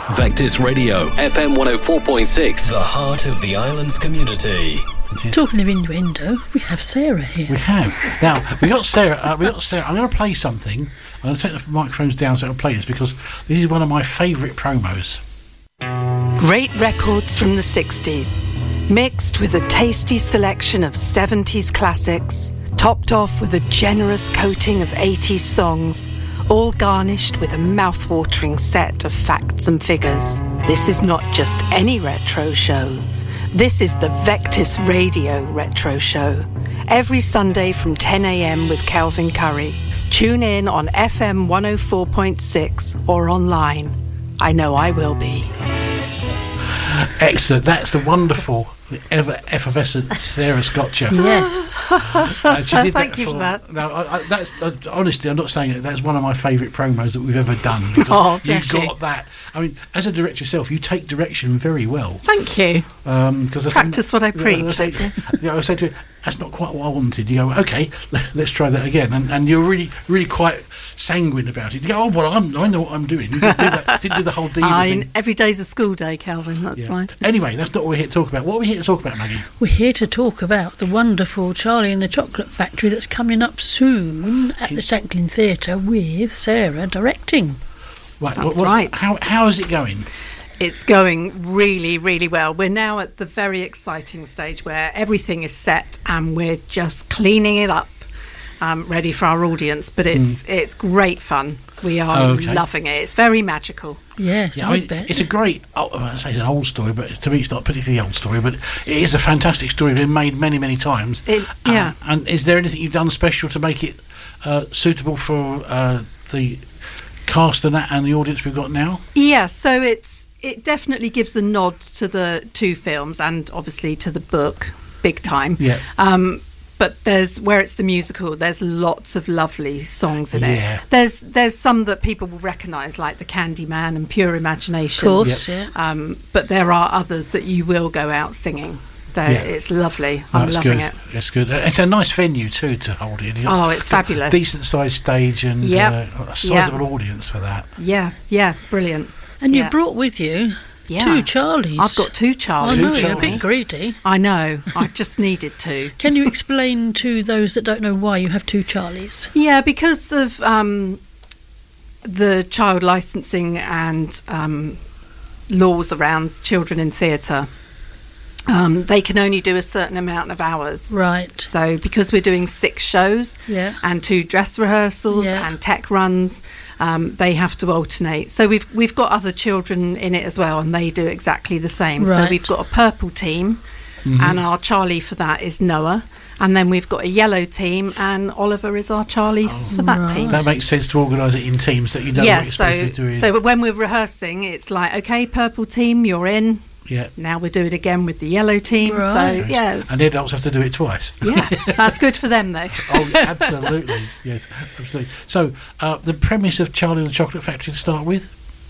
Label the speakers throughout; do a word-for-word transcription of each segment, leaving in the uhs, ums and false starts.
Speaker 1: Vectis Radio, F M one oh four point six, the heart of the island's community.
Speaker 2: Talking of innuendo, we have Sarah here.
Speaker 3: We have. Now, we got Sarah. Uh, we got Sarah. I'm going to play something. I'm going to take the microphones down so I can play this because this is one of my favourite promos.
Speaker 4: Great records from the sixties, mixed with a tasty selection of seventies classics, topped off with a generous coating of eighties songs, all garnished with a mouth-watering set of facts and figures. This is not just any retro show. This is the Vectis Radio Retro Show. Every Sunday from ten a.m. with Calvin Curry. Tune in on F M one oh four point six or online. I know I will be.
Speaker 3: Excellent. That's the wonderful, ever effervescent Sarah Scotcher.
Speaker 2: Yes.
Speaker 3: Uh, she did
Speaker 4: Thank
Speaker 3: that
Speaker 4: you for that.
Speaker 3: Now, I, I, that's uh, honestly, I'm not saying it. That's one of my favourite promos that we've ever done.
Speaker 4: Oh,
Speaker 3: you
Speaker 4: bless
Speaker 3: got
Speaker 4: you.
Speaker 3: that. I mean, as a director yourself, you take direction very well.
Speaker 4: Thank you.
Speaker 3: Um, cause
Speaker 4: Practice what I preach.
Speaker 3: I say, you know, I say to you, that's not quite what I wanted. You go, okay, let's try that again. And, and you're really, really quite sanguine about it. You go, oh, well, I'm, I know what I'm doing. You didn't do, that, didn't do the whole diva
Speaker 4: I,
Speaker 3: thing.
Speaker 4: every day's a school day, Calvin. That's
Speaker 3: Yeah.
Speaker 4: fine.
Speaker 3: Anyway, that's not what we're here to talk about. What are we here to talk about, Maggie?
Speaker 2: We're here to talk about the wonderful Charlie and the Chocolate Factory that's coming up soon at the Shanklin Theatre with Sarah directing.
Speaker 3: Right,
Speaker 4: That's
Speaker 3: what-
Speaker 4: right.
Speaker 3: How, how is it going?
Speaker 4: It's going really, really well. We're now at the very exciting stage where everything is set and we're just cleaning it up, um, ready for our audience. But it's
Speaker 3: Mm.
Speaker 4: it's great fun. We are
Speaker 3: Okay.
Speaker 4: loving it. It's very magical.
Speaker 2: Yes,
Speaker 3: Yeah,
Speaker 2: I,
Speaker 3: I mean,
Speaker 2: bet.
Speaker 3: it's a great, oh, I say it's an old story, but to me it's not a particularly old story, but it is a fantastic story, been made many, many times.
Speaker 4: It,
Speaker 3: Uh,
Speaker 4: yeah.
Speaker 3: and is there anything you've done special to make it uh, suitable for uh, the cast and that and the audience we've got now?
Speaker 4: Yeah, so it's it definitely gives a nod to the two films and obviously to the book, big time.
Speaker 3: Yeah.
Speaker 4: Um, but there's where it's the musical. There's lots of lovely songs in
Speaker 3: Yeah.
Speaker 4: it. There's there's some that people will recognise, like the Candyman and Pure Imagination.
Speaker 2: Of course,
Speaker 3: Yep.
Speaker 2: yeah.
Speaker 4: Um, but there are others that you will go out singing. They're,
Speaker 3: Yeah.
Speaker 4: It's lovely.
Speaker 3: Oh,
Speaker 4: I'm
Speaker 3: it's
Speaker 4: loving
Speaker 3: good.
Speaker 4: it.
Speaker 3: It's good. Uh, It's a nice venue too to hold it. You've got
Speaker 4: Oh, it's fabulous.
Speaker 3: Decent sized stage and
Speaker 4: Yep.
Speaker 3: uh, a sizable audience for that.
Speaker 4: Yeah, yeah, brilliant.
Speaker 2: And you
Speaker 4: yeah.
Speaker 2: brought with you
Speaker 4: Yeah.
Speaker 2: two Charlies.
Speaker 4: I've got two
Speaker 2: I
Speaker 4: Charlies.
Speaker 2: know,
Speaker 3: Two
Speaker 2: you're a
Speaker 3: Charlies.
Speaker 2: bit greedy.
Speaker 4: I know. I just needed to.
Speaker 2: Can you explain to those that don't know why you have two Charlies?
Speaker 4: Yeah, because of um, the child licensing and um, laws around children in theatre, um, they can only do a certain amount of hours.
Speaker 2: Right.
Speaker 4: So because we're doing six shows
Speaker 2: Yeah.
Speaker 4: and two dress rehearsals
Speaker 2: Yeah.
Speaker 4: and tech runs, um, they have to alternate. So we've we've got other children in it as well, and they do exactly the same.
Speaker 2: Right.
Speaker 4: So we've got a purple team, and our Charlie for that is Noah. And then we've got a yellow team, and Oliver is our Charlie for that
Speaker 2: Right.
Speaker 4: team.
Speaker 3: That makes sense to organise it in teams so you know
Speaker 4: yeah,
Speaker 3: what you're supposed
Speaker 4: so
Speaker 3: to be doing.
Speaker 4: so when we're rehearsing, it's like, okay, purple team, you're in.
Speaker 3: yeah.
Speaker 4: Now we do it again with the yellow team.
Speaker 2: Right.
Speaker 4: So yeah, it's-
Speaker 3: And the adults have to do it twice.
Speaker 4: yeah, that's good for them though.
Speaker 3: Oh, absolutely. Yes, absolutely. So, uh, the premise of Charlie and the Chocolate Factory to start with?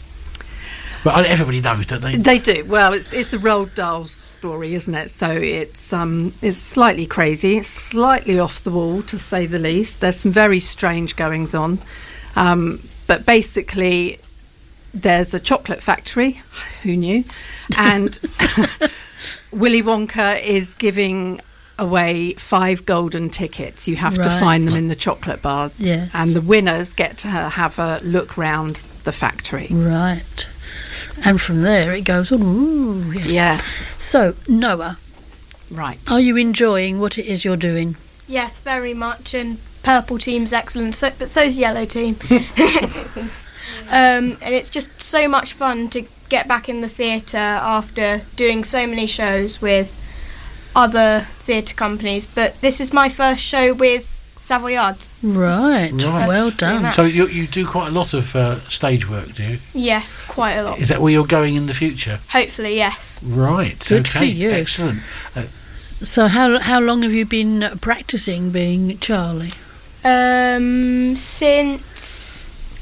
Speaker 3: Well, I- everybody knows, don't they?
Speaker 4: They do. Well, it's it's a Roald Dahl story, isn't it? So it's um it's slightly crazy, it's slightly off the wall to say the least. There's some very strange goings on, um, but basically, there's a chocolate factory. Who knew? And Willy Wonka is giving away five golden tickets. You have to
Speaker 2: Right.
Speaker 4: find them in the chocolate bars.
Speaker 2: Yes.
Speaker 4: And the winners get to have a look round the factory.
Speaker 2: Right. And from there it goes on. Ooh, yes.
Speaker 4: Yes.
Speaker 2: So, Noah,
Speaker 4: Right.
Speaker 2: are you enjoying what it is you're doing?
Speaker 5: Yes, very much, and purple team's excellent, so, but so's yellow team. um, and it's just so much fun to get back in the theatre after doing so many shows with other theatre companies. But this is my first show with Savoyards.
Speaker 2: Right.
Speaker 3: Right.
Speaker 2: Well done.
Speaker 3: So, you, you do quite a lot of uh, stage work, do you?
Speaker 5: Yes, quite a lot.
Speaker 3: Is that where you're going in the future?
Speaker 5: Hopefully, yes.
Speaker 3: Right.
Speaker 2: Good
Speaker 3: okay.
Speaker 2: for you.
Speaker 3: Excellent. Uh,
Speaker 2: So, how how long have you been practicing being Charlie?
Speaker 5: Um, since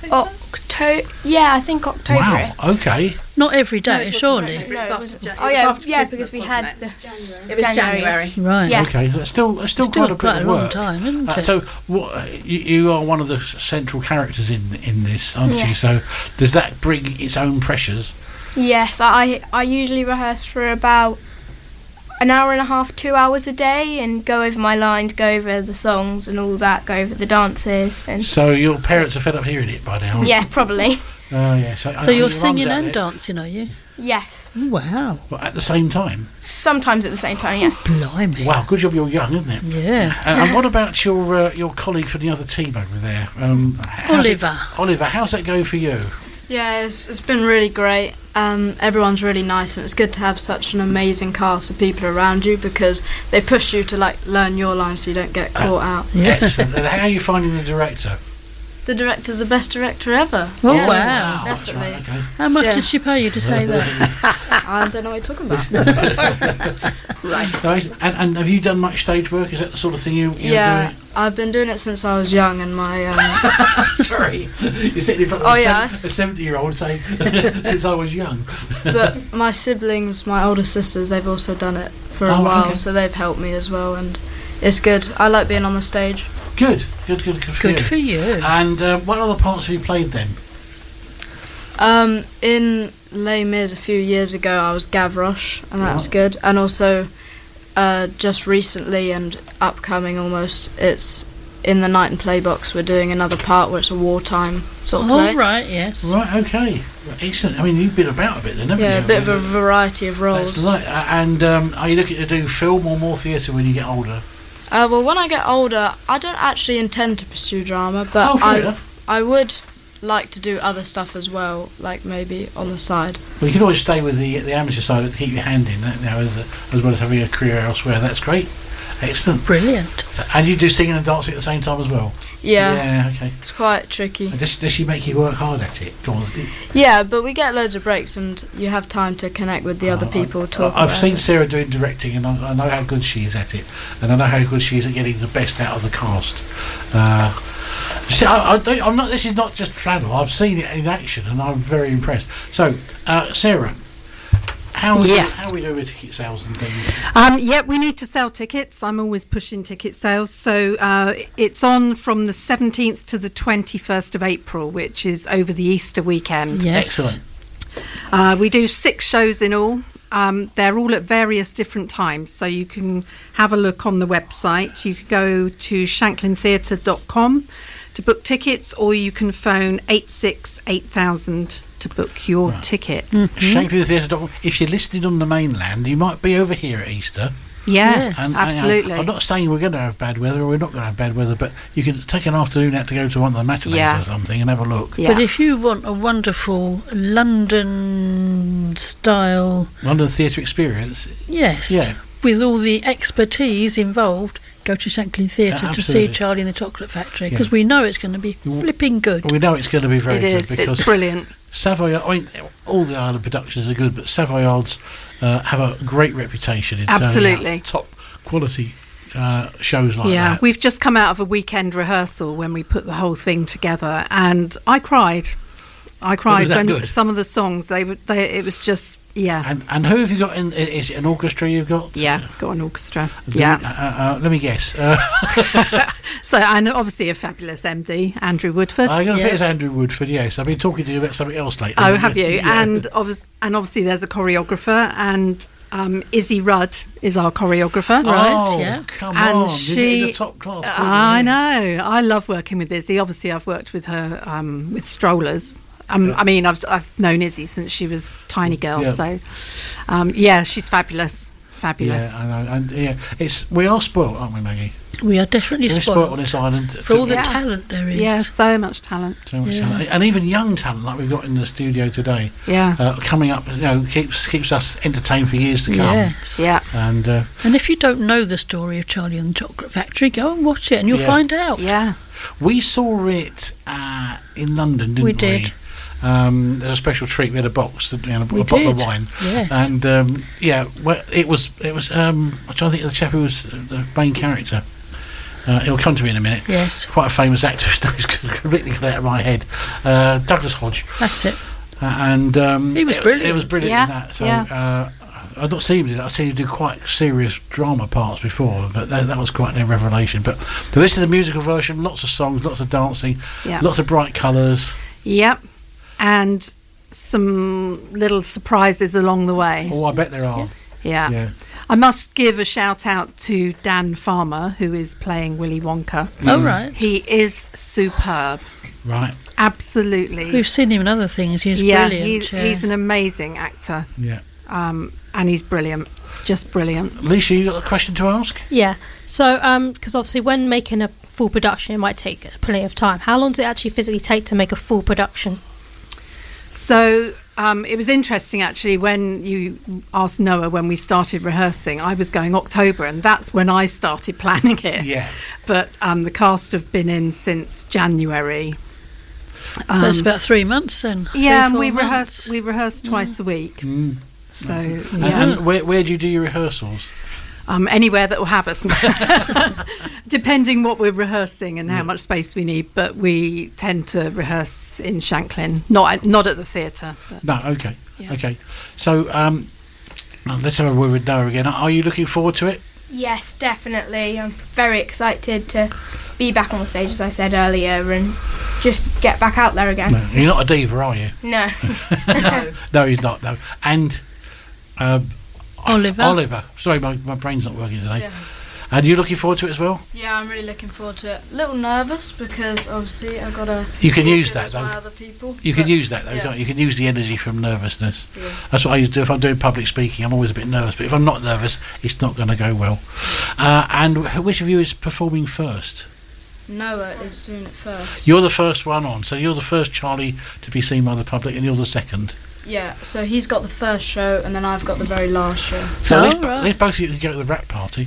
Speaker 5: October. Yeah, I think October.
Speaker 3: Wow. Okay.
Speaker 2: Not every day, surely.
Speaker 5: No, it was,
Speaker 6: January.
Speaker 5: oh
Speaker 6: It was
Speaker 5: yeah,
Speaker 6: after
Speaker 5: yeah,
Speaker 6: Christmas,
Speaker 5: because we
Speaker 6: wasn't
Speaker 5: had
Speaker 6: it?
Speaker 5: the
Speaker 6: It was January.
Speaker 2: Right.
Speaker 5: Yeah.
Speaker 3: Okay. That's still that's still,
Speaker 2: Still
Speaker 3: quite a
Speaker 2: quite
Speaker 3: bit
Speaker 2: a
Speaker 3: of
Speaker 2: long
Speaker 3: work.
Speaker 2: time, isn't
Speaker 3: Uh,
Speaker 2: it?
Speaker 3: so what? You, you are one of the central characters in in this, aren't you?
Speaker 5: Yes.
Speaker 3: So does that bring its own pressures?
Speaker 5: Yes, I I usually rehearse for about an hour and a half, two hours a day, and go over my lines, go over the songs and all that, go over the dances, and
Speaker 3: So your parents are fed up hearing it by now.
Speaker 5: yeah, probably.
Speaker 3: Oh yeah. So,
Speaker 2: So
Speaker 3: uh,
Speaker 2: you're
Speaker 3: your mum's
Speaker 2: singing
Speaker 3: out
Speaker 2: and
Speaker 3: there,
Speaker 2: dancing, are you?
Speaker 5: Yes,
Speaker 2: Wow.
Speaker 3: but at the same time.
Speaker 5: sometimes at the same time. Yes.
Speaker 2: Blimey.
Speaker 3: Wow. Good job. You're young, isn't it?
Speaker 2: Yeah.
Speaker 3: And, and what about your uh, your colleague from the other team over there, um, how's it-
Speaker 2: Oliver.
Speaker 3: Oliver, how's that go for you?
Speaker 6: Yeah, it's, it's been really great. Um, everyone's really nice, and it's good to have such an amazing cast of people around you because they push you to like learn your lines so you don't get caught out.
Speaker 2: Yeah.
Speaker 3: Excellent. And how are you finding the director?
Speaker 6: The director's the best director ever.
Speaker 2: Oh,
Speaker 6: Yeah,
Speaker 2: wow.
Speaker 3: that's
Speaker 6: definitely.
Speaker 3: right, okay.
Speaker 2: How much
Speaker 6: Yeah.
Speaker 2: did she pay you to say that?
Speaker 6: I don't know what you're talking about. Right.
Speaker 3: Nice. And, and have you done much stage work? Is that the sort of thing you, you're
Speaker 6: Yeah,
Speaker 3: doing?
Speaker 6: I've been doing it since I was young, and my um,
Speaker 3: Sorry, you're sitting in front of
Speaker 6: Oh,
Speaker 3: a,
Speaker 6: yes.
Speaker 3: seven, a seventy-year-old saying, "Since I was young."
Speaker 6: but my siblings, my older sisters, they've also done it for a
Speaker 3: Oh,
Speaker 6: while,
Speaker 3: okay.
Speaker 6: so they've helped me as well, and it's good. I like being on the stage.
Speaker 3: Good, good, good, good for
Speaker 2: Good
Speaker 3: you.
Speaker 2: for you.
Speaker 3: And uh, what other parts have you played then?
Speaker 6: Um, in Les Mis a few years ago, I was Gavroche, and that was
Speaker 3: Right.
Speaker 6: good. And also, uh, just recently and upcoming almost, it's in the Night and Play box. We're doing another part where it's a wartime sort of
Speaker 2: All
Speaker 6: play.
Speaker 2: right, yes.
Speaker 3: Right, okay, Excellent. I mean, you've been about a bit then, haven't
Speaker 6: Yeah,
Speaker 3: you?
Speaker 6: a bit of a variety of roles.
Speaker 3: That's right. A- And um, are you looking to do film or more theatre when you get older?
Speaker 6: Uh, well, when I get older, I don't actually intend to pursue drama, but
Speaker 3: Oh, fair
Speaker 6: I,
Speaker 3: enough.
Speaker 6: I would like to do other stuff as well, like maybe on the side.
Speaker 3: Well, you can always stay with the the amateur side to keep your hand in that now, as, a, as well as having a career elsewhere. That's great. Excellent.
Speaker 2: Brilliant.
Speaker 3: So, and you do singing and dancing at the same time as well?
Speaker 6: Yeah,
Speaker 3: Yeah, okay.
Speaker 6: it's quite tricky.
Speaker 3: And does, does she make you work hard at it? Go on.
Speaker 6: Yeah, but we get loads of breaks and you have time to connect with the other
Speaker 3: Oh,
Speaker 6: people.
Speaker 3: I-
Speaker 6: Talk
Speaker 3: I've
Speaker 6: about
Speaker 3: seen
Speaker 6: it.
Speaker 3: Sarah doing directing, and I, I know how good she is at it, and I know how good she is at getting the best out of the cast. Uh, see, I, I don't, I'm not. This is not just flannel. I've seen it in action, and I'm very impressed. So, uh, Sarah, how are we
Speaker 4: Yes.
Speaker 3: do, how are we doing with ticket sales and things?
Speaker 4: Um, yeah, we need to sell tickets. I'm always pushing ticket sales. So uh, it's on from the seventeenth to the twenty-first of April, which is over the Easter weekend.
Speaker 2: Yes.
Speaker 3: Excellent.
Speaker 4: Uh, we do six shows in all. Um, they're all at various different times, so you can have a look on the website. You can go to shanklin theatre dot com to book tickets, or you can phone eight six eight thousand to book your
Speaker 3: Right.
Speaker 4: tickets.
Speaker 3: Shanklin Theatre dot com. If you're listed on the mainland, you might be over here at Easter.
Speaker 4: Yes,
Speaker 2: Yes.
Speaker 3: And,
Speaker 4: absolutely.
Speaker 3: I, I'm not saying we're going to have bad weather, or we're not going to have bad weather, but you can take an afternoon out to go to one of the matinees
Speaker 4: Yeah.
Speaker 3: or something and have a look.
Speaker 4: Yeah.
Speaker 2: But if you want a wonderful London style,
Speaker 3: London theatre experience.
Speaker 2: yes,
Speaker 3: Yeah.
Speaker 2: with all the expertise involved, go to Shanklin Theatre
Speaker 3: Yeah,
Speaker 2: to see
Speaker 3: absolutely.
Speaker 2: Charlie and the Chocolate Factory,
Speaker 3: Yeah.
Speaker 2: because we know it's going to be
Speaker 3: You-
Speaker 2: flipping good.
Speaker 3: We know it's going to be very
Speaker 4: It
Speaker 3: good
Speaker 4: is.
Speaker 3: because
Speaker 4: It's brilliant.
Speaker 3: Savoy. I mean, all the island productions are good, but Savoyards uh, have a great reputation in turning out
Speaker 4: Absolutely.
Speaker 3: top quality uh, shows like
Speaker 4: Yeah,
Speaker 3: that.
Speaker 4: we've just come out of a weekend rehearsal when we put the whole thing together, and I cried. I cried
Speaker 3: that
Speaker 4: when
Speaker 3: good?
Speaker 4: some of the songs they were. They, it was just yeah,
Speaker 3: And and who have you got in? Is it an orchestra you've got?
Speaker 4: yeah. Got an orchestra.
Speaker 3: Let me-
Speaker 4: Yeah.
Speaker 3: Uh, uh, let me guess. Uh,
Speaker 4: So and obviously a fabulous M D, Andrew Woodford.
Speaker 3: I'm going to
Speaker 2: Yeah.
Speaker 3: think it's Andrew Woodford. Yes, I've been talking to you about something else lately.
Speaker 4: Oh, have you?
Speaker 3: Yeah.
Speaker 4: And obviously, and obviously, there's a choreographer, and um, Izzy Rudd is our choreographer.
Speaker 2: Right,
Speaker 3: oh,
Speaker 2: yeah.
Speaker 3: come
Speaker 4: And
Speaker 3: on!
Speaker 4: she-
Speaker 3: You're the top class.
Speaker 4: I know. I love working with Izzy. Obviously, I've worked with her um, with Strollers. Um,
Speaker 3: Yeah.
Speaker 4: I mean, I've I've known Izzy since she was tiny girl.
Speaker 3: Yeah.
Speaker 4: So, um, yeah, she's fabulous, fabulous.
Speaker 3: Yeah, I know. And yeah, it's we are spoilt, aren't we, Maggie?
Speaker 2: We are definitely
Speaker 3: We're spoilt on
Speaker 2: spoiled
Speaker 3: this island.
Speaker 2: for all the
Speaker 4: Yeah.
Speaker 2: talent there is.
Speaker 4: Yeah, so much talent.
Speaker 3: So much
Speaker 2: Yeah.
Speaker 3: talent. And even young talent like we've got in the studio today,
Speaker 4: Yeah,
Speaker 3: uh, coming up, you know, keeps keeps us entertained for years to come.
Speaker 2: Yes.
Speaker 4: yeah.
Speaker 3: And uh,
Speaker 2: And if you don't know the story of Charlie and the Chocolate Factory, go and watch it and you'll
Speaker 3: Yeah.
Speaker 2: find out.
Speaker 4: Yeah,
Speaker 3: we saw it uh, in London, didn't we?
Speaker 2: We did.
Speaker 3: Um, there's a special treat. We had a box, you know, a
Speaker 2: We
Speaker 3: bottle of
Speaker 2: did.
Speaker 3: wine,
Speaker 2: Yes.
Speaker 3: and um, yeah, well, it was it was. Um, I'm trying to think of the chap who was the main character. Uh, it'll come to me in a minute.
Speaker 2: Yes.
Speaker 3: Quite a famous actor. It's completely got out of my head. Uh, Douglas Hodge.
Speaker 2: That's it.
Speaker 3: Uh, and um,
Speaker 2: He was
Speaker 3: it-
Speaker 2: brilliant.
Speaker 3: It, was brilliant
Speaker 6: Yeah,
Speaker 3: in that. So
Speaker 6: yeah.
Speaker 3: uh, I've not seen him do that. I've seen him do quite serious drama parts before, but that, that was quite a revelation. But so this is the musical version. Lots of songs, lots of dancing,
Speaker 4: Yeah.
Speaker 3: lots of bright colours.
Speaker 4: Yep. And some little surprises along the way.
Speaker 3: Oh, I bet there are.
Speaker 4: Yeah.
Speaker 3: Yeah.
Speaker 4: I must give a shout out to Dan Farmer, who is playing Willy Wonka.
Speaker 2: Oh, right.
Speaker 4: He is superb.
Speaker 3: Right.
Speaker 4: Absolutely.
Speaker 2: We've seen him in other things. He's
Speaker 4: yeah,
Speaker 2: brilliant.
Speaker 4: he's,
Speaker 2: yeah.
Speaker 4: he's an amazing actor.
Speaker 3: Yeah.
Speaker 4: Um, and he's brilliant. Just brilliant.
Speaker 3: Lisa, you got a question to ask?
Speaker 7: Yeah. So, because obviously, when making a full production, it might take plenty of time. How long does it actually physically take to make a full production?
Speaker 4: So um, it was interesting actually when you asked Noah when we started rehearsing. I was going October, and that's when I started planning it.
Speaker 3: Yeah.
Speaker 4: But um, the cast have been in since January.
Speaker 2: So it's
Speaker 4: Um,
Speaker 2: about three months then. Three,
Speaker 4: yeah, and
Speaker 2: four
Speaker 4: we
Speaker 2: months.
Speaker 4: rehearse we rehearse twice a week.
Speaker 3: Mm.
Speaker 4: So
Speaker 3: And,
Speaker 4: yeah,
Speaker 3: and where, where do you do your rehearsals?
Speaker 4: um, anywhere that will have us, depending what we're rehearsing and how
Speaker 3: Yeah.
Speaker 4: much space we need. But we tend to rehearse in Shanklin, not not at the theatre. but-
Speaker 3: No, okay.
Speaker 4: Yeah.
Speaker 3: Okay. So um, now let's have a word with Noah again. Are you looking forward to it?
Speaker 5: Yes, definitely. I'm very excited to be back on the stage, as I said earlier, and just get back out there again.
Speaker 3: No. You're not a diva, are you?
Speaker 5: No.
Speaker 3: No, he's not, no. And um,
Speaker 2: Oliver.
Speaker 3: Oliver. Sorry, my, my brain's not working today. And you looking forward to it as well?
Speaker 6: Yeah, I'm really looking forward to it. A little nervous because obviously I've got to.
Speaker 3: You can
Speaker 6: be as
Speaker 3: use
Speaker 6: good
Speaker 3: that,
Speaker 6: as
Speaker 3: though.
Speaker 6: my other people.
Speaker 3: You can
Speaker 6: but-
Speaker 3: use that, though,
Speaker 6: yeah.
Speaker 3: can't you? You can use the energy from nervousness.
Speaker 6: Yeah.
Speaker 3: That's what I used to do if I'm doing public speaking. I'm always a bit nervous, but if I'm not nervous, it's not going to go well. Uh, and wh- which of you is performing first?
Speaker 6: Noah is doing it first.
Speaker 3: You're the first one on, so you're the first Charlie to be seen by the public, and you're the second.
Speaker 6: Yeah, so he's got the first show and then I've got the very last show.
Speaker 3: So
Speaker 2: Oh,
Speaker 3: at least,
Speaker 2: right.
Speaker 3: at least both of you can go to the rap party.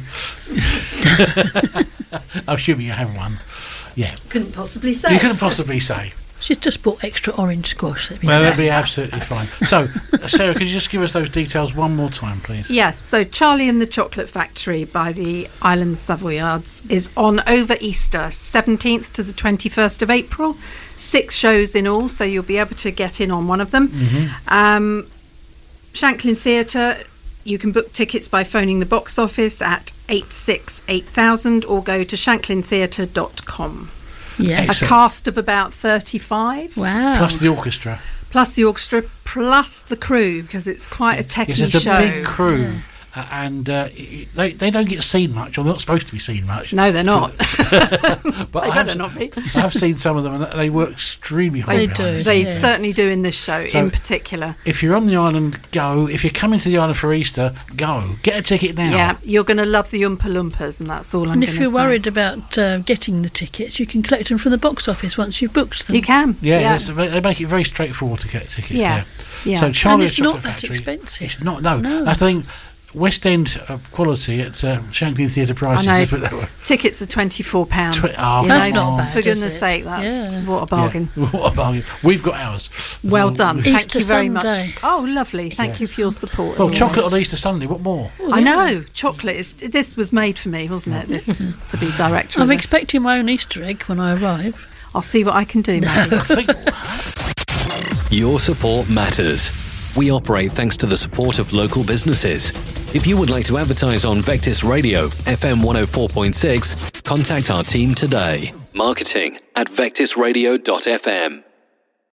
Speaker 3: I'm assuming you have one. Yeah.
Speaker 4: Couldn't possibly say.
Speaker 3: You couldn't possibly say.
Speaker 2: She's just bought extra orange squash. That'd be
Speaker 3: Well,
Speaker 2: nice.
Speaker 3: that'd be absolutely fine. So, Sarah, could you just give us those details one more time, please?
Speaker 4: Yes, so Charlie and the Chocolate Factory by the Island Savoyards is on over Easter, seventeenth to the twenty-first of April. Six shows in all, so you'll be able to get in on one of them.
Speaker 3: Mm-hmm.
Speaker 4: Um, Shanklin Theatre, you can book tickets by phoning the box office at eight six eight thousand or go to shanklin theatre dot com.
Speaker 2: Yeah.
Speaker 4: A
Speaker 3: Excellent.
Speaker 4: cast of about thirty-five,
Speaker 2: Wow.
Speaker 3: Plus the orchestra.
Speaker 4: plus the orchestra, plus the crew, because it's quite a techie
Speaker 3: It's just a
Speaker 4: show.
Speaker 3: big crew. Uh, and uh, y- they, they don't get seen much, or they're not supposed to be seen much.
Speaker 4: No, they're not.
Speaker 3: But
Speaker 4: They
Speaker 3: I have,
Speaker 4: better not be.
Speaker 3: I have seen some of them, and they work extremely hard.
Speaker 2: They
Speaker 3: behind
Speaker 2: do.
Speaker 3: the
Speaker 4: They
Speaker 2: Yes.
Speaker 4: certainly do in this show,
Speaker 3: So-
Speaker 4: in particular.
Speaker 3: If you're on the island, go. If you're coming to the island for Easter, go. Get a ticket now.
Speaker 4: Yeah, you're going to love the Oompa Loompas, and that's all I'm
Speaker 2: And
Speaker 4: going
Speaker 2: if
Speaker 4: to
Speaker 2: you're
Speaker 4: say.
Speaker 2: worried about uh, getting the tickets, you can collect them from the box office once you've booked them.
Speaker 4: you can.
Speaker 3: Yeah,
Speaker 4: yeah.
Speaker 3: it's- they make it very straightforward to get tickets.
Speaker 4: Yeah,
Speaker 3: Yeah.
Speaker 4: yeah.
Speaker 3: So Charlie
Speaker 2: And it's
Speaker 3: Chocolate
Speaker 2: not that
Speaker 3: Factory,
Speaker 2: expensive.
Speaker 3: It's not. No,
Speaker 2: No.
Speaker 3: that's the thing. West End uh, quality at uh, Shanklin Theatre prices.
Speaker 4: I know.
Speaker 3: let's put it that way.
Speaker 4: Tickets are twenty-four pounds.
Speaker 3: Tw- oh,
Speaker 4: you
Speaker 2: That's
Speaker 4: know,
Speaker 2: not bad,
Speaker 4: For
Speaker 2: is
Speaker 4: goodness
Speaker 2: it?
Speaker 4: sake, that's
Speaker 2: Yeah.
Speaker 4: what a bargain.
Speaker 3: Yeah. What a bargain. We've got ours.
Speaker 4: Well done. Thank
Speaker 2: Easter
Speaker 4: you very
Speaker 2: Sunday.
Speaker 4: much. Oh, lovely. Thank
Speaker 3: Yeah.
Speaker 4: you for your support.
Speaker 3: Well,
Speaker 4: as
Speaker 3: chocolate
Speaker 4: always.
Speaker 3: on Easter Sunday. What more?
Speaker 4: I know. Chocolate is. This was made for me, wasn't it? This to be director.
Speaker 2: I'm
Speaker 4: of this.
Speaker 2: expecting my own Easter egg when I arrive.
Speaker 4: I'll see what I can do, Maggie.
Speaker 3: I think.
Speaker 1: Your support matters. We operate thanks to the support of local businesses. If you would like to advertise on Vectis Radio, F M one oh four point six, contact our team today. Marketing at vectis radio dot f m.